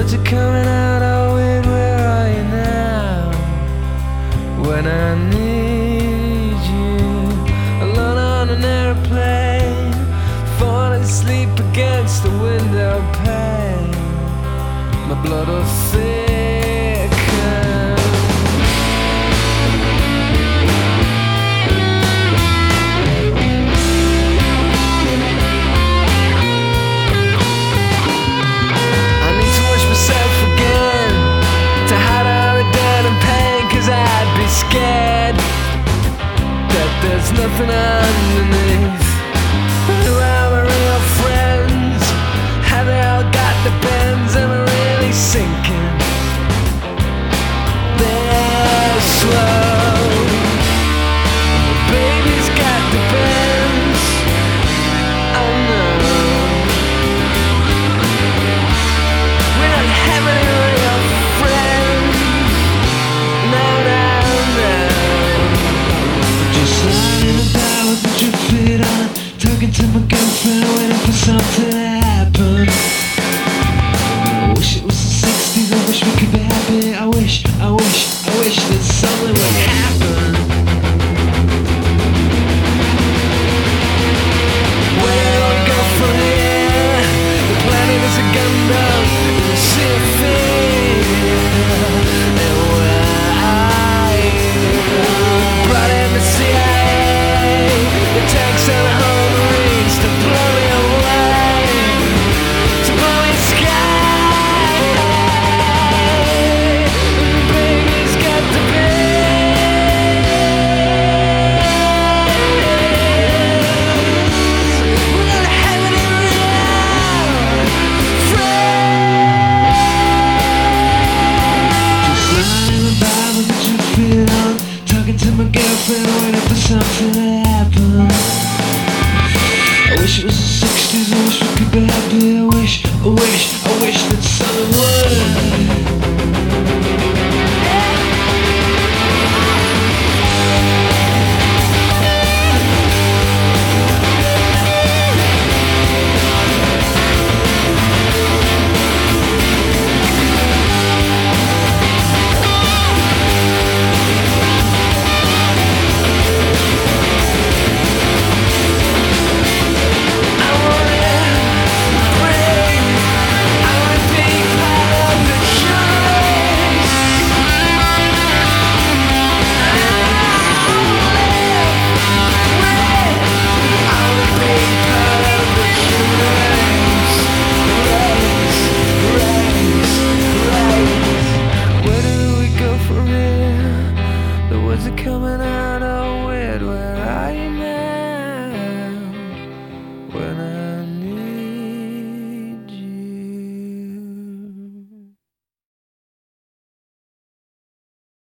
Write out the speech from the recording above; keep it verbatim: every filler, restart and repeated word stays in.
words are coming out all weird. Where are you now? When I need you, alone on an airplane, falling asleep against the window pane. My blood will thicken. Scared that there's nothing underneath. Who are my real friends? Have they all got the bends? Am I really sinking? They're slow. Baby's got the bends. Oh no, we're not having any real friends. No, no. Talking to my girlfriend, waiting for something to happen. I wish it was the sixties, I wish we could be happy. I wish, I wish, I wish that something would happen. Where do I go from here? The planet is a Gundam in a sea of fear. And where are you? Brought in the C I A, the tanks and the home. To my girlfriend, waiting for something to happen. I wish it was the sixties, I wish we could be happy. I wish, I wish